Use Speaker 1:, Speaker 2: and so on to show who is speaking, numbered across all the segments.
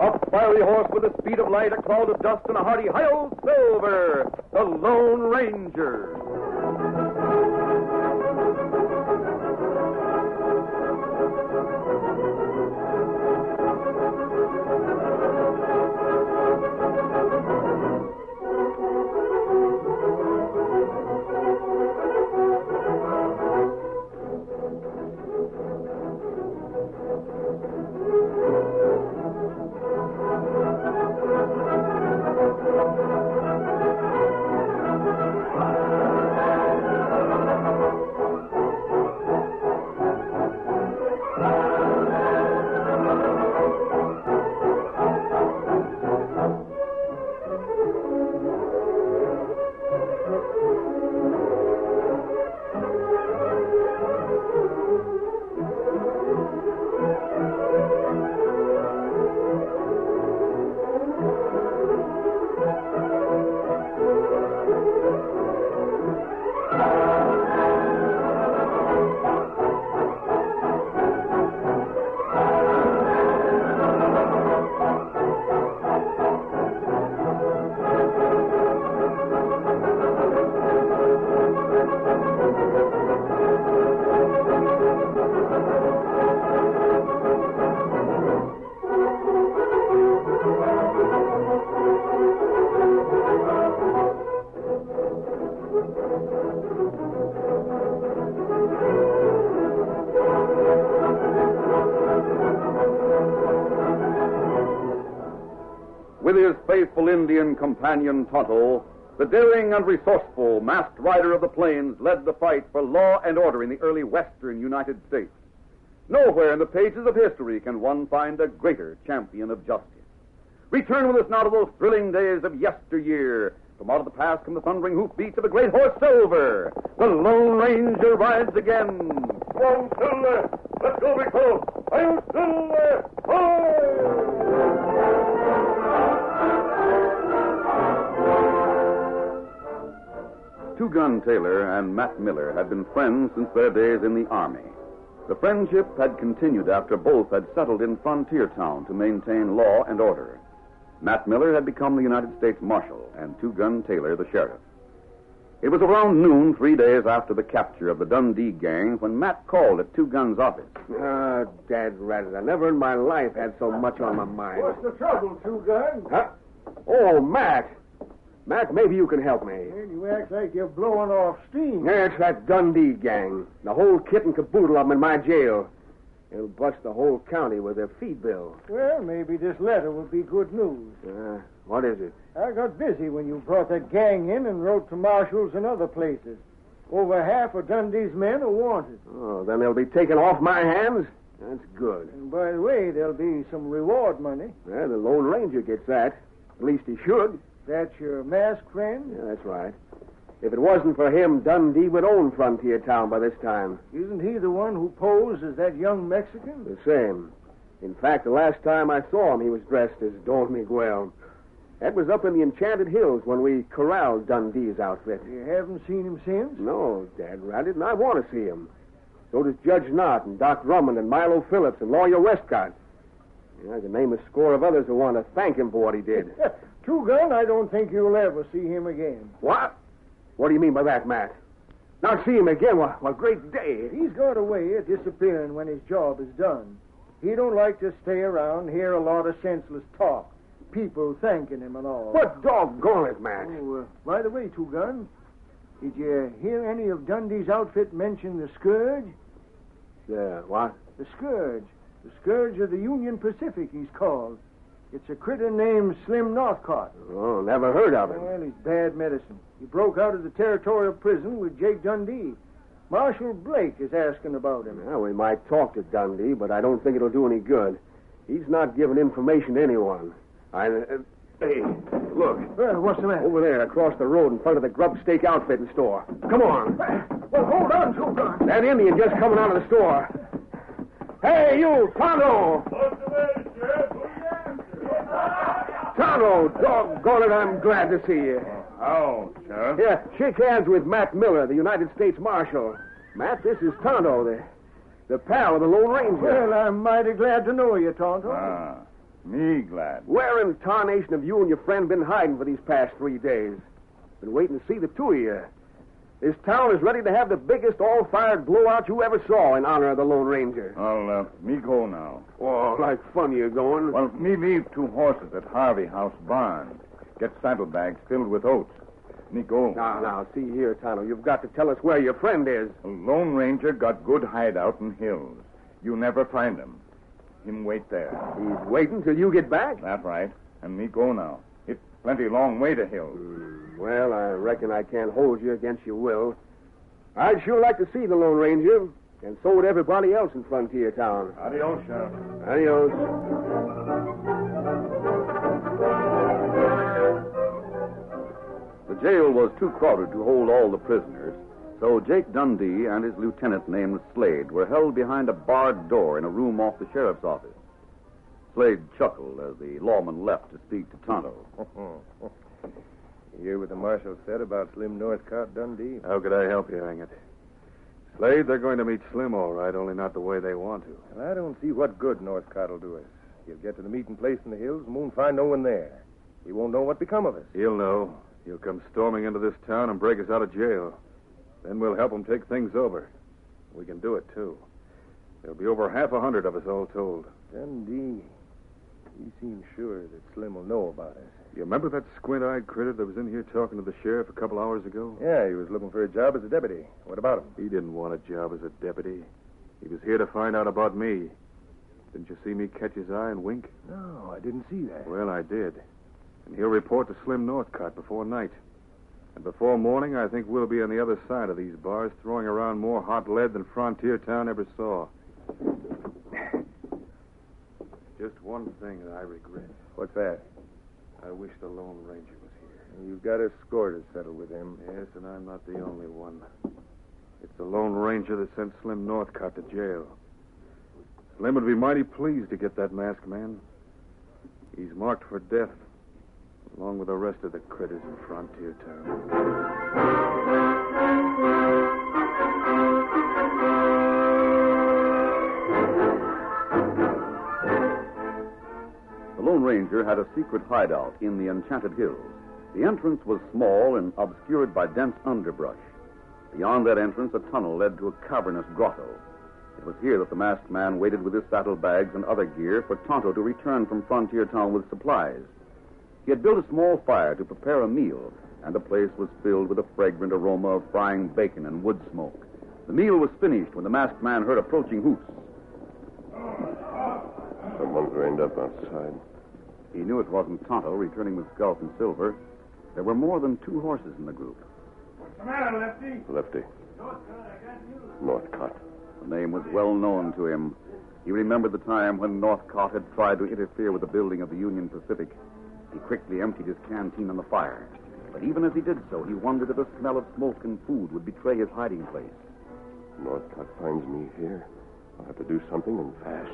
Speaker 1: A fiery horse with the speed of light, a cloud of dust, and a hearty "Hi-Yo Silver," the Lone Ranger. With his faithful Indian companion Tonto, the daring and resourceful masked rider of the plains led the fight for law and order in the early western United States. Nowhere in the pages of history can one find a greater champion of justice. Return with us now to those thrilling days of yesteryear. From out of the past come the thundering hoofbeats of a great horse, Silver. The Lone Ranger rides again. Come on, Silver! Let's go, big fellow! Hi-Yo Silver! Two Gun Taylor and Matt Miller had been friends since their days in the Army. The friendship had continued after both had settled in Frontier Town to maintain law and order. Matt Miller had become the United States Marshal and Two Gun Taylor the sheriff. It was around noon 3 days after the capture of the Dundee gang when Matt called at Two Gun's office.
Speaker 2: Dad ratted. I never in my life had so much on my mind.
Speaker 3: What's the trouble, Two Gun?
Speaker 2: Huh? Oh, Matt. Matt, maybe you can help me.
Speaker 3: Well, you act like you're blowing off steam.
Speaker 2: Yeah, it's that Dundee gang. The whole kit and caboodle of them in my jail. They'll bust the whole county with their fee bill.
Speaker 3: Well, maybe this letter will be good news.
Speaker 2: What is it?
Speaker 3: I got busy when you brought that gang in and wrote to marshals and other places. Over half of Dundee's men are wanted.
Speaker 2: Oh, then they'll be taken off my hands? That's good.
Speaker 3: And by the way, there'll be some reward money.
Speaker 2: Yeah, the Lone Ranger gets that. At least he should.
Speaker 3: That's your masked friend?
Speaker 2: Yeah, that's right. If it wasn't for him, Dundee would own Frontier Town by this time.
Speaker 3: Isn't he the one who posed as that young Mexican?
Speaker 2: The same. In fact, the last time I saw him, he was dressed as Don Miguel. That was up in the Enchanted Hills when we corralled Dundee's outfit.
Speaker 3: You haven't seen him since?
Speaker 2: No, Dad ratted, and I want to see him. So does Judge Knott and Doc Drummond and Milo Phillips and Lawyer Westcott. I can name a score of others who want to thank him for what he did.
Speaker 3: Two Gun, I don't think you'll ever see him again.
Speaker 2: What? What do you mean by that, Matt? Not see him again? What great day.
Speaker 3: He's got a way of disappearing when his job is done. He don't like to stay around, hear a lot of senseless talk. People thanking him and all.
Speaker 2: What doggone it, Matt?
Speaker 3: Oh, by the way, Two Gun, did you hear any of Dundee's outfit mention the Scourge?
Speaker 2: What?
Speaker 3: The Scourge. The Scourge of the Union Pacific, he's called. It's a critter named Slim Northcott.
Speaker 2: Oh, never heard of him.
Speaker 3: Well, he's bad medicine. He broke out of the territorial prison with Jake Dundee. Marshal Blake is asking about him.
Speaker 2: Well, we might talk to Dundee, but I don't think it'll do any good. He's not giving information to anyone. Hey, look.
Speaker 3: What's the matter?
Speaker 2: Over there, across the road in front of the Grub Steak Outfitting store. Come on.
Speaker 3: Well, hold on, Two Gun.
Speaker 2: That Indian just coming out of the store. Hey, you, Tonto!
Speaker 4: What's the matter, Sheriff?
Speaker 2: Tonto, doggone it, I'm glad to see you.
Speaker 4: Oh, Sheriff?
Speaker 2: Yeah, shake hands with Matt Miller, the United States Marshal. Matt, this is Tonto, the pal of the Lone Ranger.
Speaker 3: Well, I'm mighty glad to know you, Tonto.
Speaker 4: Me glad.
Speaker 2: Where in tarnation have you and your friend been hiding for these past 3 days? Been waiting to see the two of you. This town is ready to have the biggest all-fired blowout you ever saw in honor of the Lone Ranger.
Speaker 4: Well, me go now.
Speaker 2: Oh, like fun you're going.
Speaker 4: Well, me leave 2 horses at Harvey House barn. Get saddlebags filled with oats. Me go.
Speaker 2: Now, see here, Tonto. You've got to tell us where your friend is.
Speaker 4: The Lone Ranger got good hideout in hills. You never find him. Him wait there.
Speaker 2: He's waiting till you get back?
Speaker 4: That's right. And me go now. It's plenty long way to hills.
Speaker 2: Well, I reckon I can't hold you against your will. I'd sure like to see the Lone Ranger, and so would everybody else in Frontier Town.
Speaker 4: Adios, Sheriff.
Speaker 2: Adios.
Speaker 1: The jail was too crowded to hold all the prisoners, so Jake Dundee and his lieutenant named Slade were held behind a barred door in a room off the sheriff's office. Slade chuckled as the lawman left to speak to Tonto.
Speaker 5: You hear what the marshal said about Slim Northcott, Dundee?
Speaker 6: How could I help you, Hang it? Slade, they're going to meet Slim all right, only not the way they want to.
Speaker 5: Well, I don't see what good Northcott will do us. He'll get to the meeting place in the hills and won't find no one there. He won't know what become of us.
Speaker 6: He'll know. He'll come storming into this town and break us out of jail. Then we'll help him take things over. We can do it, too. There'll be over 100 of us all told.
Speaker 5: Dundee, he seems sure that Slim will know about us.
Speaker 6: You remember that squint-eyed critter that was in here talking to the sheriff a couple hours ago?
Speaker 5: Yeah, he was looking for a job as a deputy. What about him?
Speaker 6: He didn't want a job as a deputy. He was here to find out about me. Didn't you see me catch his eye and wink?
Speaker 5: No, I didn't see that.
Speaker 6: Well, I did. And he'll report to Slim Northcott before night. And before morning, I think we'll be on the other side of these bars, throwing around more hot lead than Frontier Town ever saw. Just one thing that I regret.
Speaker 5: What's that?
Speaker 6: I wish the Lone Ranger was here.
Speaker 5: You've got a score to settle with him.
Speaker 6: Yes, and I'm not the only one. It's the Lone Ranger that sent Slim Northcott to jail. Slim would be mighty pleased to get that masked man. He's marked for death, along with the rest of the critters in Frontier Town.
Speaker 1: The Lone Ranger had a secret hideout in the Enchanted Hills. The entrance was small and obscured by dense underbrush. Beyond that entrance, a tunnel led to a cavernous grotto. It was here that the masked man waited with his saddlebags and other gear for Tonto to return from Frontier Town with supplies. He had built a small fire to prepare a meal, and the place was filled with a fragrant aroma of frying bacon and wood smoke. The meal was finished when the masked man heard approaching hoofs.
Speaker 7: Someone's reined up outside.
Speaker 1: He knew it wasn't Tonto returning with Sculp and Silver. There were more than 2 horses in the group.
Speaker 4: What's the matter, Lefty?
Speaker 7: Lefty. Northcott.
Speaker 1: The name was well known to him. He remembered the time when Northcott had tried to interfere with the building of the Union Pacific. He quickly emptied his canteen on the fire. But even as he did so, he wondered if the smell of smoke and food would betray his hiding place.
Speaker 7: Northcott finds me here. I'll have to do something and fast.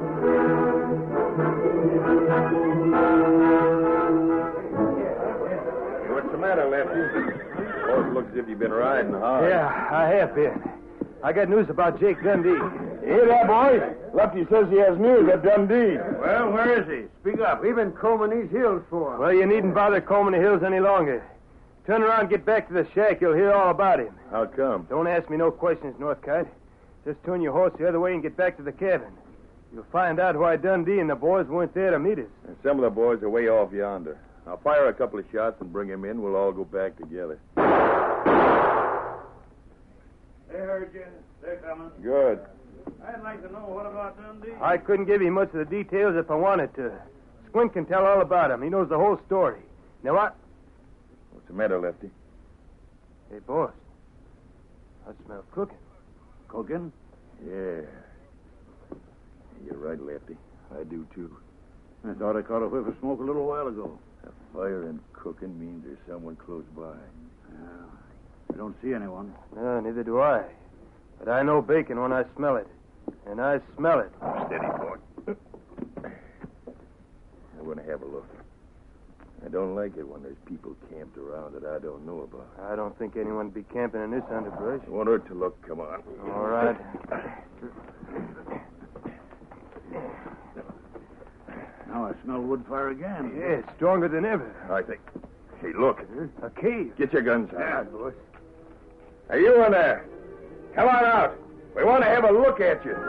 Speaker 5: What's the matter, Lefty? Oh, it looks as if you've been riding hard.
Speaker 3: Yeah, I have been. I got news about Jake Dundee.
Speaker 4: Hear that, boys? Lefty says he has news at Dundee.
Speaker 3: Well, where is he? Speak up. We've been combing these hills for him. Well, you needn't bother combing the hills any longer. Turn around and get back to the shack. You'll hear all about him.
Speaker 5: How come?
Speaker 3: Don't ask me no questions, Northcott. Just turn your horse the other way and get back to the cabin. You'll find out why Dundee and the boys weren't there to meet us.
Speaker 5: And some of the boys are way off yonder. I'll fire a couple of shots and bring him in. We'll all go back together.
Speaker 4: They heard you. They're coming.
Speaker 5: Good.
Speaker 4: I'd like to know what about Dundee.
Speaker 3: I couldn't give you much of the details if I wanted to. Squint can tell all about him. He knows the whole story. Now what?
Speaker 5: What's the matter, Lefty?
Speaker 3: Hey, boss. I smell cooking.
Speaker 4: Cooking?
Speaker 5: Yeah. You're right, Lefty. I do, too.
Speaker 4: I thought I caught a whiff of smoke a little while ago.
Speaker 5: A fire and cooking means there's someone close by.
Speaker 4: I don't see anyone.
Speaker 3: No, neither do I. But I know bacon when I smell it. And I smell it.
Speaker 5: Steady, boy. I'm going to have a look. I don't like it when there's people camped around that I don't know about.
Speaker 3: I don't think anyone would be camping in this underbrush.
Speaker 5: I want her to look. Come on.
Speaker 3: All right.
Speaker 4: Now I
Speaker 8: smell wood fire again.
Speaker 5: Yeah, it's stronger than ever.
Speaker 4: I think. Hey, look.
Speaker 5: A cave.
Speaker 4: Get your guns out.
Speaker 5: Yeah, boss.
Speaker 4: Hey, you in there. Come on out. We want to have a look at you.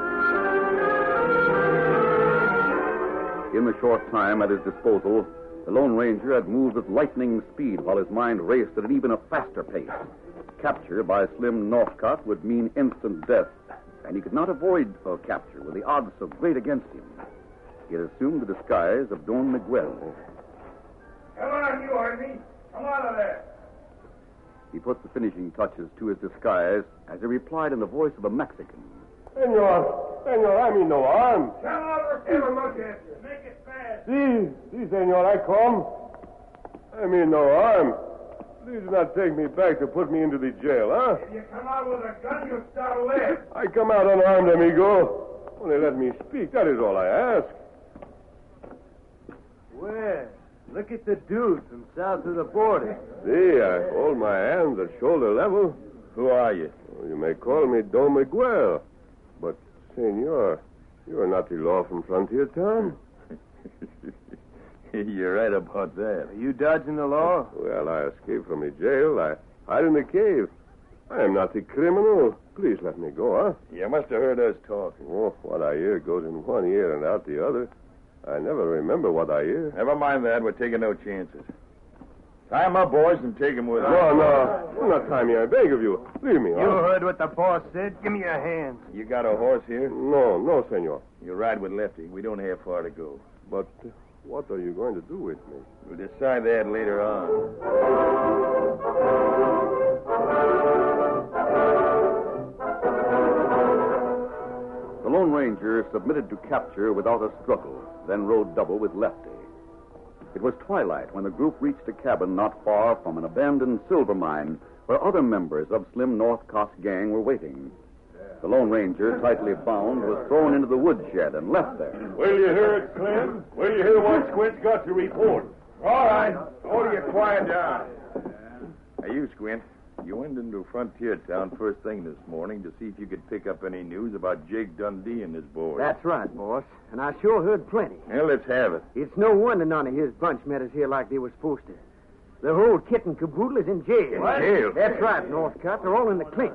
Speaker 1: In the short time at his disposal, the Lone Ranger had moved with lightning speed while his mind raced at an even a faster pace. Capture by Slim Northcott would mean instant death, and he could not avoid a capture with the odds so great against him. He had assumed the disguise of Don Miguel.
Speaker 4: Come on, you Harvey. Come out of there.
Speaker 1: He put the finishing touches to his disguise as he replied in the voice of a Mexican.
Speaker 7: Senor, I mean no harm.
Speaker 4: Come over, have a look at you. Make it fast.
Speaker 7: Si, senor, I come. I mean no harm. Please do not take me back to put me into the jail, huh?
Speaker 4: If you come out with a gun, you'll start to live.
Speaker 7: I come out unarmed, amigo. Only let me speak, that is all I ask.
Speaker 3: Well, look at the dude from south of the border.
Speaker 7: See, I hold my hands at shoulder level.
Speaker 4: Who are you?
Speaker 7: You may call me Don Miguel. But, senor, you are not the law from Frontier Town.
Speaker 4: You're right about that.
Speaker 5: Are you dodging the law?
Speaker 7: Well, I escaped from the jail. I hide in the cave. I am not the criminal. Please let me go, huh?
Speaker 4: You must have heard us talking.
Speaker 7: Oh, what I hear goes in one ear and out the other. I never remember what I hear.
Speaker 4: Never mind that. We're taking no chances. Tie him up, boys, and take him with us.
Speaker 7: No. Do not tie me, I beg of you. Leave me,
Speaker 5: You
Speaker 7: huh?
Speaker 5: heard what the boss said. Give me your hands.
Speaker 4: You got a horse here?
Speaker 7: No, senor.
Speaker 4: You ride with Lefty. We don't have far to go.
Speaker 7: But what are you going to do with me?
Speaker 4: We'll decide that later on.
Speaker 1: The Lone Ranger submitted to capture without a struggle, then rode double with Lefty. It was twilight when the group reached a cabin not far from an abandoned silver mine where other members of Slim Northcott's gang were waiting. The Lone Ranger, tightly bound, was thrown into the woodshed and left there.
Speaker 7: Will you hear it, Slim? Will you hear what Squint's got to report?
Speaker 4: All right. Order you quiet down. Hey, you, Squint. You went into Frontier Town first thing this morning to see if you could pick up any news about Jake Dundee and his boys.
Speaker 2: That's right, boss. And I sure heard plenty.
Speaker 4: Well, let's have it.
Speaker 2: It's no wonder none of his bunch met us here like they were supposed to. The whole kit and caboodle is in jail.
Speaker 4: In jail?
Speaker 2: That's right, Northcott. They're all in the clink.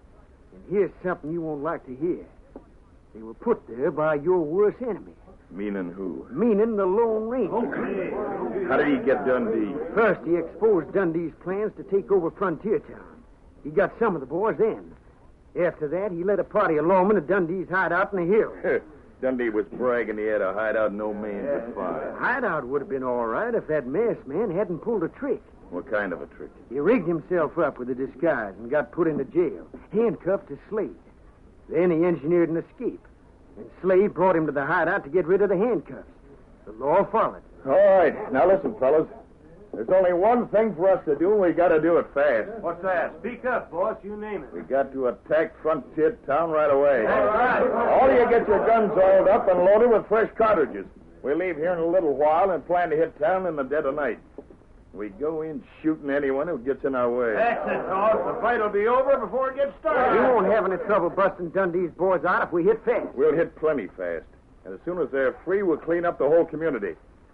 Speaker 2: And here's something you won't like to hear. They were put there by your worst enemy.
Speaker 4: Meaning who?
Speaker 2: Meaning the Lone Ranger.
Speaker 4: How did he get Dundee?
Speaker 2: First, he exposed Dundee's plans to take over Frontier Town. He got some of the boys then. After that, he led a party of lawmen to Dundee's hideout in the hills.
Speaker 4: Dundee was bragging he had a hideout no man could find.
Speaker 2: Hideout would have been all right if that masked man hadn't pulled a trick.
Speaker 4: What kind of a trick?
Speaker 2: He rigged himself up with a disguise and got put into jail, handcuffed to Slade. Then he engineered an escape. And Slade brought him to the hideout to get rid of the handcuffs. The law followed.
Speaker 4: All right. Now listen, fellas. There's only one thing for us to do, and we got to do it fast.
Speaker 5: What's that? Speak up, boss. You name it.
Speaker 4: We got to attack Frontier Town right away.
Speaker 5: All right.
Speaker 4: All of you get your guns oiled up and loaded with fresh cartridges. We'll leave here in a little while and plan to hit town in the dead of night. We go in shooting anyone who gets in our way.
Speaker 5: That's it, boss. The fight will be over before it gets started.
Speaker 2: We won't have any trouble busting Dundee's boys out if we hit fast.
Speaker 4: We'll hit plenty fast. And as soon as they're free, we'll clean up the whole community.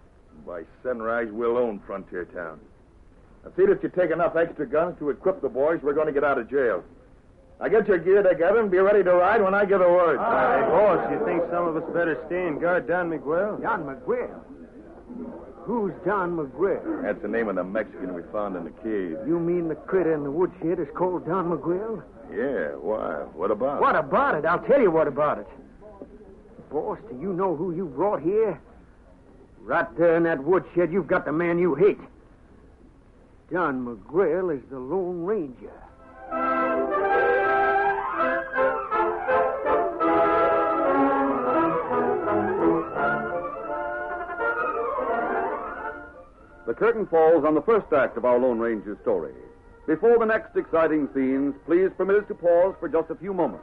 Speaker 4: By sunrise, we'll own Frontier Town. Now, see that you take enough extra guns to equip the boys. We're going to get out of jail. Now, get your gear together and be ready to ride when I give the word.
Speaker 5: Hey, boss, you think some of us better stay and guard Don Miguel?
Speaker 2: Don Miguel? Who's Don Miguel?
Speaker 4: That's the name of the Mexican we found in the cave.
Speaker 2: You mean the critter in the woodshed is called Don Miguel?
Speaker 4: Yeah, why? What about
Speaker 2: What about it? I'll tell you what about it. Boss, do you know who you brought here? Right there in that woodshed, you've got the man you hate. Don Miguel is the Lone Ranger.
Speaker 1: The curtain falls on the first act of our Lone Ranger story. Before the next exciting scenes, please permit us to pause for just a few moments.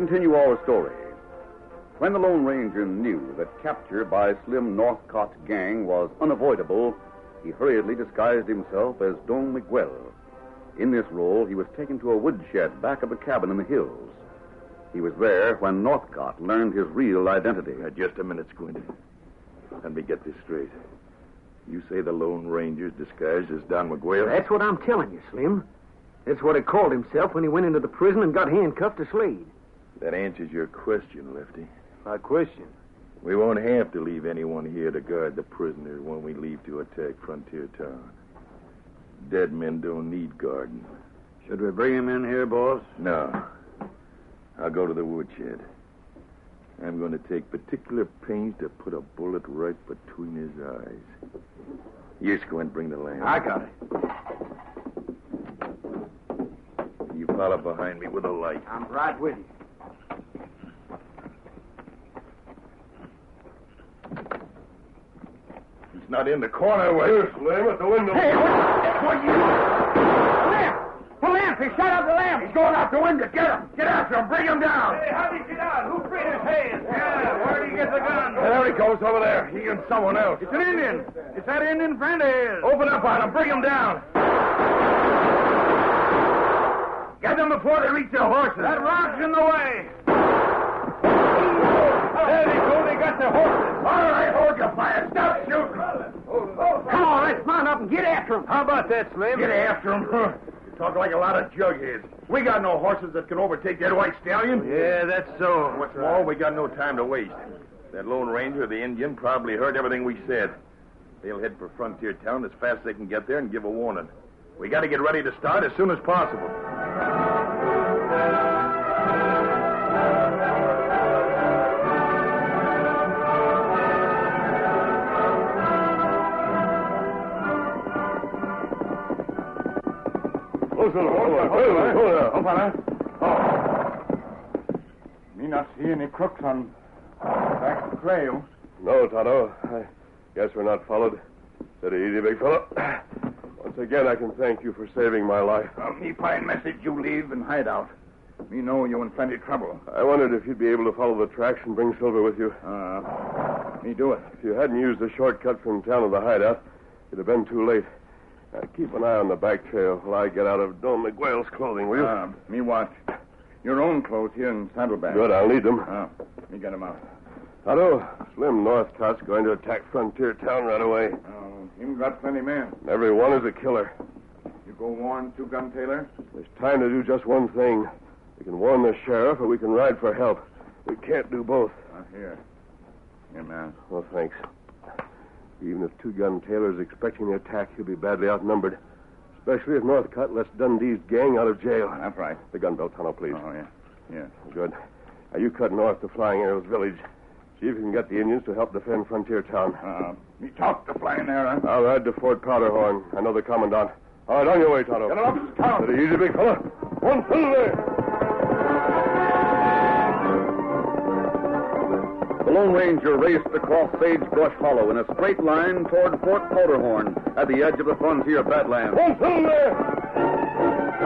Speaker 1: continue our story. When the Lone Ranger knew that capture by Slim Northcott's gang was unavoidable, he hurriedly disguised himself as Don Miguel. In this role, he was taken to a woodshed back of the cabin in the hills. He was there when Northcott learned his real identity.
Speaker 4: Just a minute, Squint. Let me get this straight. You say the Lone Ranger's disguised as Don Miguel?
Speaker 2: That's what I'm telling you, Slim. That's what he called himself when he went into the prison and got handcuffed to Slade.
Speaker 4: That answers your question, Lefty.
Speaker 5: My question.
Speaker 4: We won't have to leave anyone here to guard the prisoners when we leave to attack Frontier Town. Dead men don't need guarding.
Speaker 6: Should we bring him in here, boss?
Speaker 4: No. I'll go to the woodshed. I'm going to take particular pains to put a bullet right between his eyes. You, Squint, bring the lamp.
Speaker 2: I got it.
Speaker 4: You follow behind me with a light.
Speaker 2: I'm right with you.
Speaker 4: He's not in the corner.
Speaker 7: Here, Slim, at the window.
Speaker 2: Hey, what you... Lamp! The lamp! He shut out the lamp! He's going out the window. Get him! Get after him! Bring him down!
Speaker 3: Hey, how'd he get out? Who freed his hands? Yeah, where'd he get the gun?
Speaker 4: There he goes over there. He and someone else.
Speaker 6: It's an Indian. It's that Indian friend of his.
Speaker 4: Open up on him. Bring him down. Get them before they reach their horses.
Speaker 6: That rock's in the way.
Speaker 4: There he goes. They got their horses. All right, hold your fire. Stop shooting.
Speaker 2: Come on, let's mount up and get after him.
Speaker 6: How about that, Slim?
Speaker 4: Get after him. You talk like a lot of jugheads. We got no horses that can overtake that white stallion.
Speaker 6: Yeah, that's so.
Speaker 4: What's more, we got no time to waste. That Lone Ranger, the Indian, probably heard everything we said. They'll head for Frontier Town as fast as they can get there and give a warning. We got to get ready to start as soon as possible.
Speaker 7: Hold on.
Speaker 3: Me not see any crooks on back the trail.
Speaker 7: No, Tonto. I guess we're not followed. Steady easy, big fellow. Once again, I can thank you for saving my life.
Speaker 4: Me find message you leave and hide out. Me know you in plenty trouble.
Speaker 7: I wondered if you'd be able to follow the tracks and bring Silver with you.
Speaker 4: Me do it.
Speaker 7: If you hadn't used the shortcut from town to the hideout, it'd have been too late. Keep an eye on the back trail while I get out of Don Miguel's clothing, will you?
Speaker 4: Me watch. Your own clothes here in saddlebags.
Speaker 7: Good, I'll need them.
Speaker 4: Me get them out.
Speaker 7: Tonto, Slim Northcott's going to attack Frontier Town right away.
Speaker 4: Him got plenty men.
Speaker 7: Every one is a killer.
Speaker 4: You go warn Two-Gun Taylor?
Speaker 7: There's time to do just one thing. We can warn the sheriff or we can ride for help. We can't do both.
Speaker 4: Here. Here, man.
Speaker 7: Well, thanks. Even if Two-Gun Taylor's expecting the attack, he'll be badly outnumbered. Especially if Northcott lets Dundee's gang out of jail.
Speaker 4: That's right.
Speaker 7: The gun belt tunnel, please.
Speaker 4: Oh, yeah. Yeah.
Speaker 7: Good. Now, you cut north to Flying Arrows Village. See if you can get the Indians to help defend Frontier Town.
Speaker 4: Me talk to Flying Arrow.
Speaker 7: I'll ride to Fort Powderhorn. I know the commandant. All right, on your way, Tonto.
Speaker 4: Get it up, Scout.
Speaker 7: Steady easy, big fella. One fill there.
Speaker 1: The Lone Ranger raced across Sagebrush Hollow in a straight line toward Fort Powderhorn at the edge of the frontier Badlands.
Speaker 7: One fill there.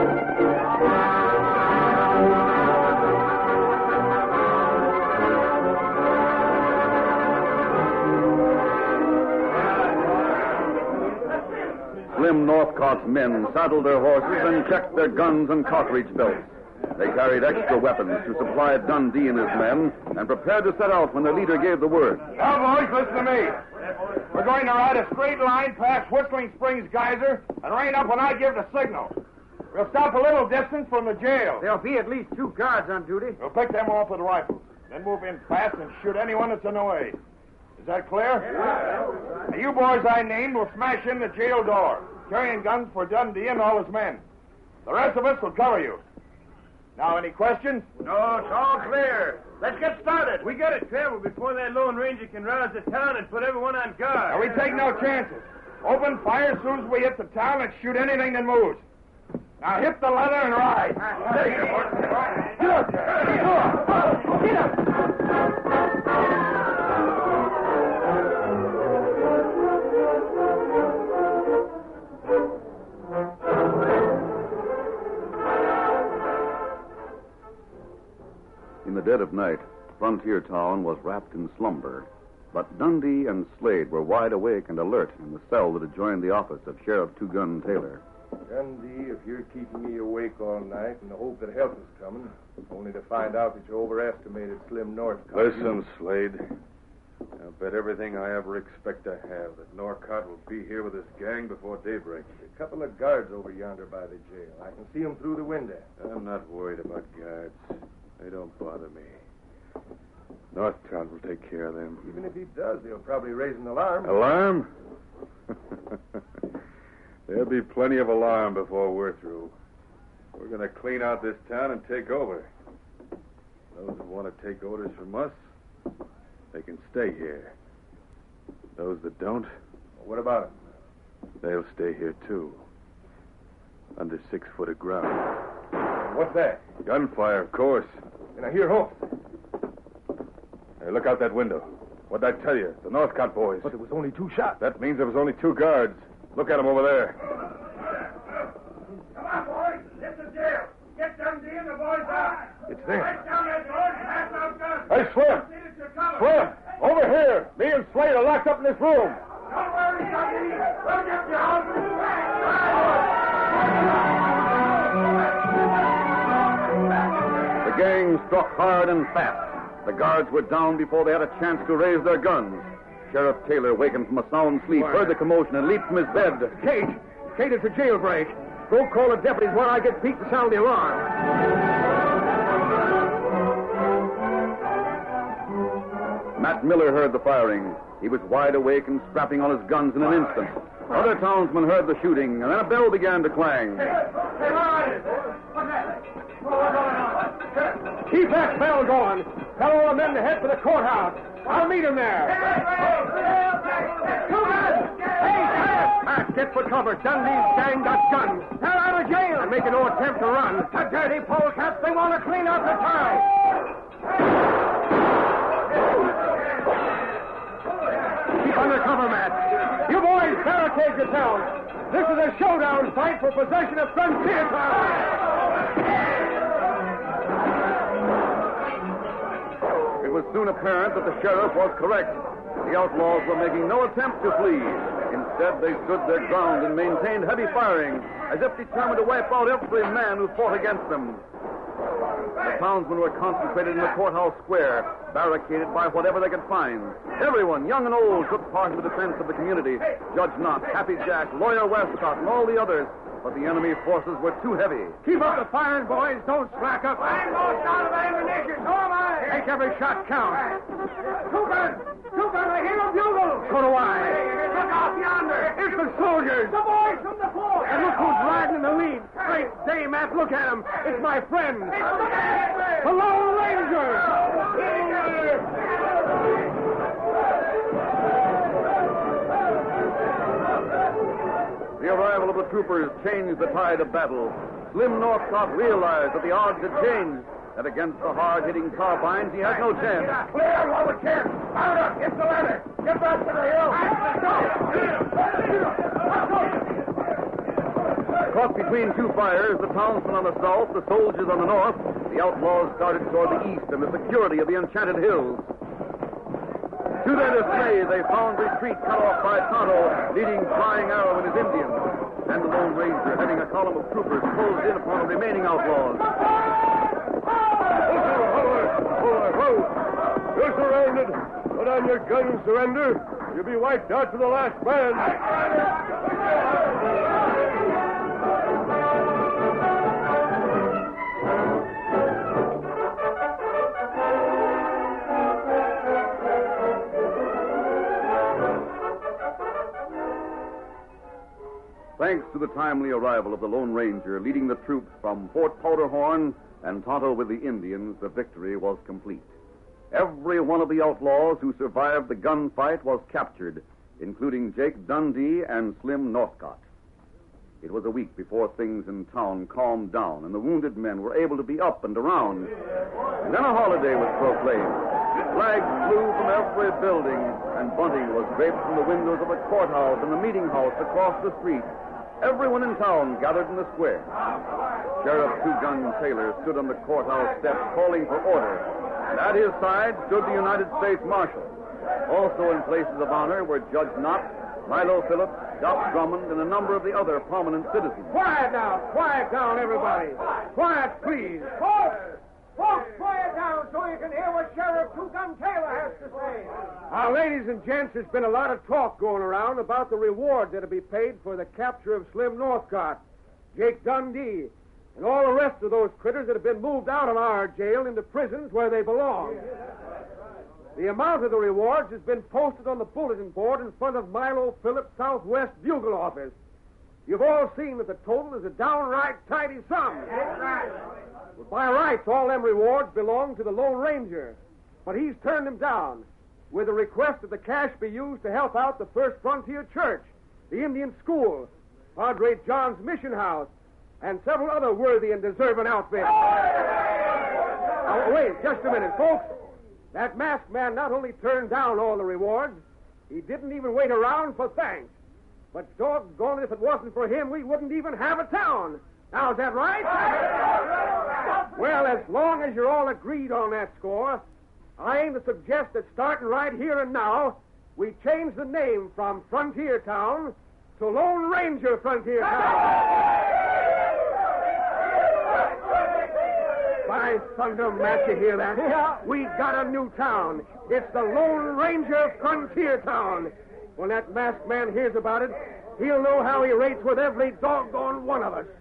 Speaker 1: Slim Northcott's men saddled their horses and checked their guns and cartridge belts. They carried extra weapons to supply Dundee and his men and prepared to set out when their leader gave the word.
Speaker 3: Now, boys, listen to me. We're going to ride a straight line past Whistling Springs Geyser and rein up when I give the signal. We'll stop a little distance from the jail.
Speaker 2: There'll be at least 2 guards on duty.
Speaker 3: We'll pick them off with rifles, then move in fast and shoot anyone that's in the way. Is that clear? Yeah. Now, you boys I named will smash in the jail door, carrying guns for Dundee and all his men. The rest of us will cover you. Now, any questions?
Speaker 6: No, it's all clear. Let's get started. We got to travel before that Lone Ranger can rouse the town and put everyone on guard.
Speaker 3: Now, we take no chances. Open fire as soon as we hit the town and shoot anything that moves. Now, hit the leather and ride. Take it, horse. Get up there. Get up.
Speaker 1: In frontier town was wrapped in slumber, but Dundee and Slade were wide awake and alert in the cell that adjoined the office of Sheriff Two Gun Taylor.
Speaker 5: Dundee, if you're keeping me awake all night in the hope that help is coming, only to find out that you overestimated Slim Northcott.
Speaker 6: Listen, Slade. I'll bet everything I ever expect to have that Northcott will be here with his gang before daybreak.
Speaker 5: A couple of guards over yonder by the jail. I can see them through the window.
Speaker 6: I'm not worried about guards. They don't bother me. Northcott will take care of them.
Speaker 5: Even if he does, they'll probably raise an alarm.
Speaker 6: Alarm? There'll be plenty of alarm before we're through. We're going to clean out this town and take over. Those who want to take orders from us, they can stay here. Those that don't,
Speaker 5: What about them?
Speaker 6: they'll stay here too. Under 6 foot of ground.
Speaker 5: What's that?
Speaker 6: Gunfire, of course.
Speaker 5: And I hear hoofs.
Speaker 6: Hey, look out that window. What'd I tell you? The Northcott boys.
Speaker 5: But there was only 2 shots.
Speaker 6: That means there was only 2 guards. Look at them over there.
Speaker 3: Come on, boys. This is jail. Get Dundee and the boys out.
Speaker 5: It's there.
Speaker 3: Right down that door and pass out guns.
Speaker 6: Hey, Slim!
Speaker 3: See that you're covered.
Speaker 6: Slim! Over here! Me and Slade are locked up in this room.
Speaker 3: Don't worry, Dundee. We'll get you out.
Speaker 1: The gang struck hard and fast. The guards were down before they had a chance to raise their guns. Sheriff Taylor, wakened from a sound sleep, heard the commotion and leaped from his bed.
Speaker 2: Kate, it's a jailbreak. Go call the deputies while I get Pete to sound the alarm.
Speaker 1: Matt Miller heard the firing. He was wide awake and strapping on his guns in an instant. Other townsmen heard the shooting, and then a bell began to clang.
Speaker 2: Keep that bell going. Tell all the men to head for the courthouse. I'll meet them there. Matt, get for cover. Dundee's gang got guns. They're out of jail. They're making no attempt to run. The dirty polecats, they want to clean out the town. Keep under cover, Matt. You boys barricade yourselves. This is a showdown fight for possession of Frontier Town.
Speaker 1: It was soon apparent that the sheriff was correct. The outlaws were making no attempt to flee. Instead, they stood their ground and maintained heavy firing, as if determined to wipe out every man who fought against them. The townsmen were concentrated in the courthouse square, barricaded by whatever they could find. Everyone, young and old, took part in the defense of the community. Judge Knott, Happy Jack, Lawyer Westcott, and all the others. But the enemy forces were too heavy.
Speaker 2: Keep up the firing, boys. Don't slack up.
Speaker 3: I'm most out of ammunition. So am I.
Speaker 2: Make every shot count.
Speaker 3: Two guns. I hear a bugle.
Speaker 2: So do I.
Speaker 3: Look out yonder.
Speaker 2: It's the soldiers.
Speaker 3: The boys from the fort.
Speaker 2: And look who's riding in the lead. Great day, Matt. Look at him. It's my friend. The Lone Ranger.
Speaker 1: The arrival of the troopers changed the tide of battle. Slim Northcott realized that the odds had changed, that against the hard-hitting carbines he had no chance.
Speaker 3: Clear while we can. Fire up. Get the ladder. Get back to the hill.
Speaker 1: Caught between 2 fires, the townsmen on the south, the soldiers on the north, the outlaws started toward the east and the security of the Enchanted Hills. To their dismay, they found retreat cut off by Tonto, leading Flying Arrow and his Indians. And the Lone Ranger, heading a column of troopers, closed in upon the remaining outlaws.
Speaker 7: You're surrounded. Put on your gun and surrender. You'll be wiped out to the last man.
Speaker 1: Thanks to the timely arrival of the Lone Ranger leading the troops from Fort Powderhorn and Tonto with the Indians, the victory was complete. Every one of the outlaws who survived the gunfight was captured, including Jake Dundee and Slim Northcott. It was a week before things in town calmed down and the wounded men were able to be up and around. And then a holiday was proclaimed. Flags flew from every building, and bunting was draped from the windows of the courthouse and the meeting house across the street. Everyone in town gathered in the square. Sheriff Two Gun Taylor stood on the courthouse steps calling for order. And at his side stood the United States Marshal. Also in places of honor were Judge Knott, Milo Phillips, Doc Drummond, and a number of the other prominent citizens.
Speaker 2: Quiet now. Quiet down, everybody. Quiet, please. Folks, quiet down so you can hear what Sheriff Two-Gun Taylor has to say. Now, ladies and gents, there's been a lot of talk going around about the reward that'll be paid for the capture of Slim Northcott, Jake Dundee, and all the rest of those critters that have been moved out of our jail into prisons where they belong. The amount of the rewards has been posted on the bulletin board in front of Milo Phillips' Southwest Bugle office. You've all seen that the total is a downright tidy sum. Well, by rights, all them rewards belong to the Lone Ranger, but he's turned them down with a request that the cash be used to help out the First Frontier Church, the Indian School, Padre John's Mission House, and several other worthy and deserving outfits. Now, wait just a minute, folks. That masked man not only turned down all the rewards, he didn't even wait around for thanks. But doggone it, if it wasn't for him, we wouldn't even have a town. Now, is that right? Well, as long as you're all agreed on that score, I aim to suggest that starting right here and now, we change the name from Frontier Town to Lone Ranger Frontier Town. By thunder, Matt, you hear that? Yeah. We got a new town. It's the Lone Ranger Frontier Town. When that masked man hears about it, he'll know how he rates with every doggone one of us.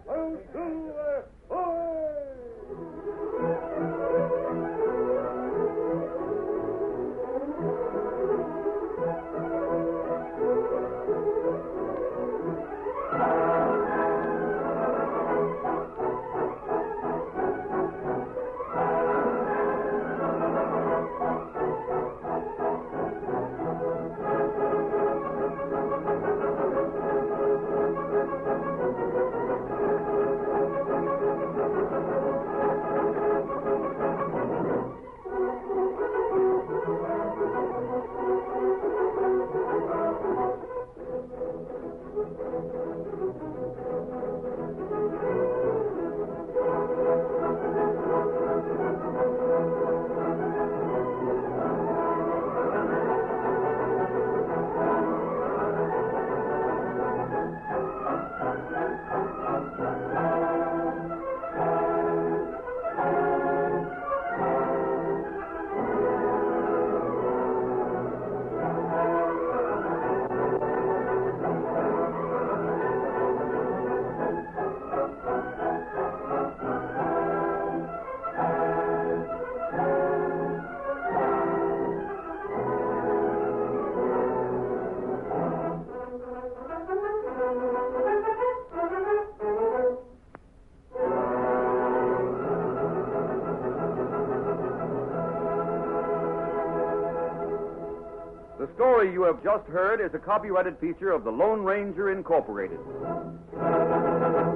Speaker 1: The story you have just heard is a copyrighted feature of the Lone Ranger Incorporated.